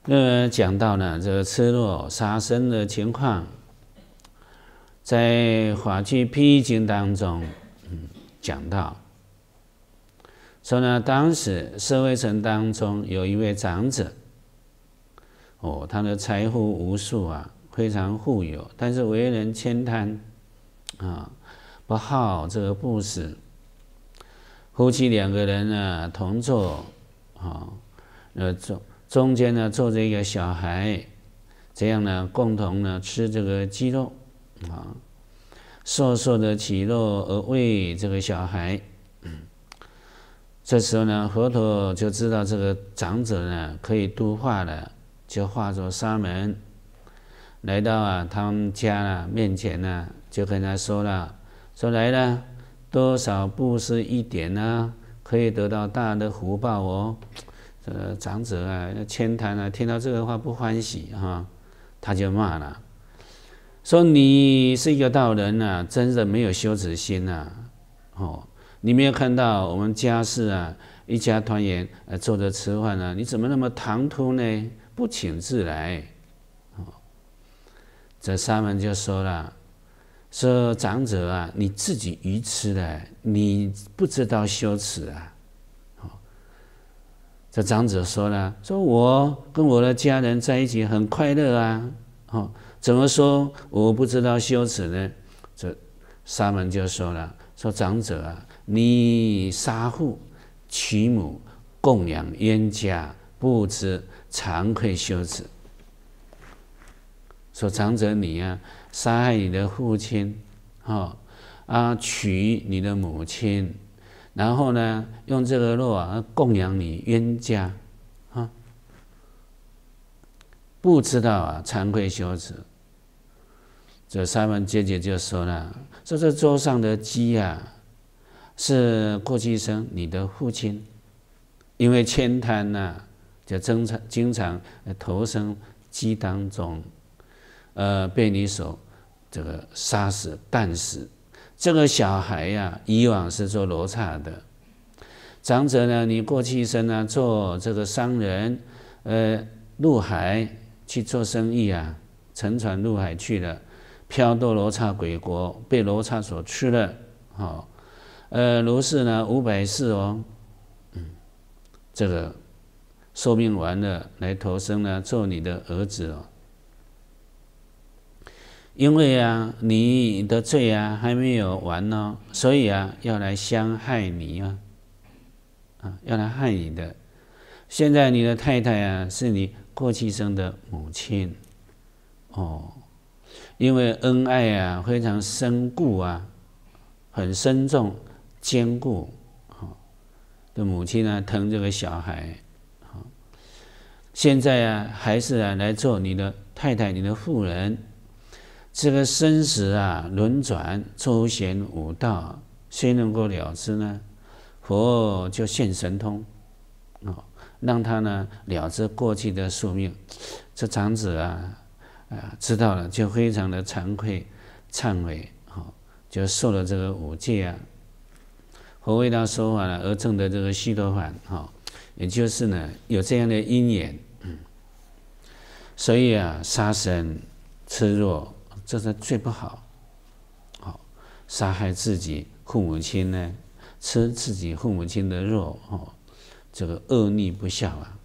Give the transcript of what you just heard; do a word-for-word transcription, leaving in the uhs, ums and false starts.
那讲到呢，这个吃肉杀生的情况，在《法句譬喻经》当中，嗯，讲到说呢，当时舍卫城当中有一位长者，哦，他的财富无数啊，非常富有，但是为人悭贪啊，不好这个布施。夫妻两个人呢，同坐啊，呃中中间呢坐着一个小孩，这样呢共同呢吃这个鸡肉啊，瘦瘦的起肉而喂这个小孩。嗯，这时候呢，佛陀就知道这个长者呢可以度化了，就化作沙门，来到啊他们家啊面前呢，就跟他说了，说来了。多少布施一点呢，可以得到大的福报哦。这个长者啊，悭贪啊，听到这个话不欢喜哈，他就骂了，说你是一个道人啊，真的没有羞耻心啊！哦，你没有看到我们家事啊，一家团圆呃坐着吃饭啊，你怎么那么唐突呢？不请自来。哦，这沙门就说了。说长者啊，你自己愚痴的，你不知道羞耻啊！哦，这长者说了，说我跟我的家人在一起很快乐啊！哦，怎么说我不知道羞耻呢？这沙门就说了，说长者啊，你杀父娶母，供养冤家，不知惭愧羞耻。说长者你啊，杀害你的父亲，哦啊，娶你的母亲，然后呢，用这个肉啊供养你冤家，啊，不知道啊惭愧羞耻。这沙门姐姐就说了，说这桌上的鸡啊，是过去生你的父亲，因为悭贪呐，就经常经常投生鸡当中。呃，被你所这个杀死、弹死。这个小孩呀、啊，以往是做罗刹的。长者呢，你过去生呢做这个商人，呃，入海去做生意啊，乘船入海去了，飘堕罗刹鬼国，被罗刹所吃了。哦，呃，如是呢五百世哦，嗯，这个寿命完了，来投生呢，做你的儿子哦。因为啊，你的罪啊还没有完呢，所以啊要来相害你啊，啊要来害你的。现在你的太太啊是你过去生的母亲，哦，因为恩爱啊非常深固啊，很深重坚固，哦，的母亲呢疼这个小孩，哦，现在啊还是啊来做你的太太，你的妇人。这个生死啊，轮转周旋五道，谁能够了知呢？佛就现神通，哦，让他呢了知过去的宿命。这长者啊，啊知道了，就非常的惭愧、忏悔，哦，就受了这个五戒啊。佛为他说法了，而证得这个须陀洹，哈，也就是呢有这样的因缘，嗯，所以啊，杀生、吃肉。这是最不好，好杀害自己父母亲呢，吃自己父母亲的肉，哦，这个恶逆不孝啊。